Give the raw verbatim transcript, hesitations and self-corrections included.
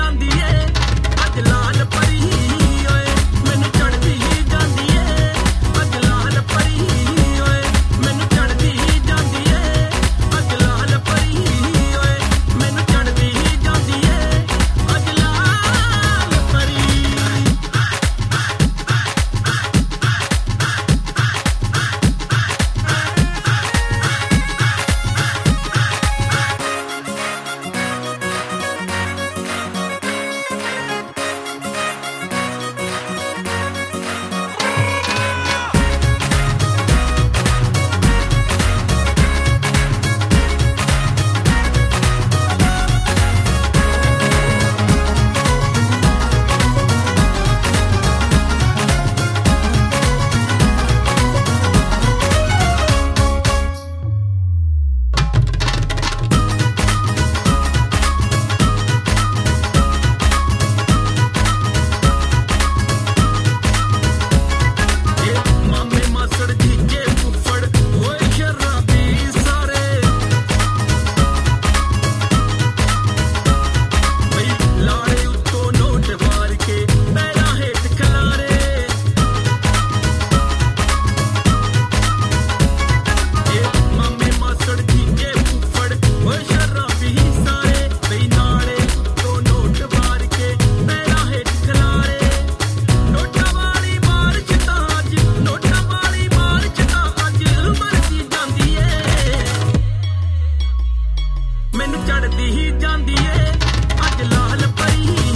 ਜਾਂਦੀ ਏ ਅੱਜ ਲਾਲ ਪਰੀ ਓਏ ਮੈਨੂੰ ਚੜਦੀ ਹੀ ਜਾਂਦੀ ਏ ਅੱਜ ਲਾਲ ਪਰੀ ਓਏ ਮੈਨੂੰ ਚੜਦੀ ਹੀ ਜਾਂਦੀ ਏ ਅੱਜ ਲਾਲ ਪਰੀ ਓਏ ਮੈਨੂੰ ਚੜਦੀ ਹੀ ਜਾਂਦੀ ਏ ਅੱਜ ਲਾਲ ਪਰੀ ਮਾਮੇ ਮਾਸੜ ਜੀਜੇ ਫੁੱਫੜ ਓਏ ਸ਼ਰਾਬੀ ਸਾਰੇ ਬਈ ਲਾੜੇ ਉੱਤੋਂ ਨੋਟ ਵਾਰ ਕੇ ਪੈਰਾਂ ਹੇਠ ਖਲਾਰੇ ਮਾਮੇ ਮਾਸੜ ਜੀਜੇ ਫੁੱਫੜ ਓਏ ਸ਼ਰਾਬੀ ਸਾਰੇ ਬਈ ਲਾੜੇ ਉੱਤੋਂ ਨੋਟ ਵਾਰ ਕੇ ਪੈਰਾਂ ਹੇਠ ਖਲਾਰੇ ਨੋਟਾਂ ਵਾਲੀ ਮਾਰਚ ਤਾਂ ਅੱਜ ਨੋਟਾਂ ਵਾਲੀ ਮਾਰਚ ਤਾਂ ਅੱਜ ਮਰਦੀ ਜਾਂਦੀ ਏ ਮੈਨੂੰ ਚੜਦੀ ਹੀ ਜਾਂਦੀ ਏ ਅੱਜ ਲਾਲ ਪਰੀ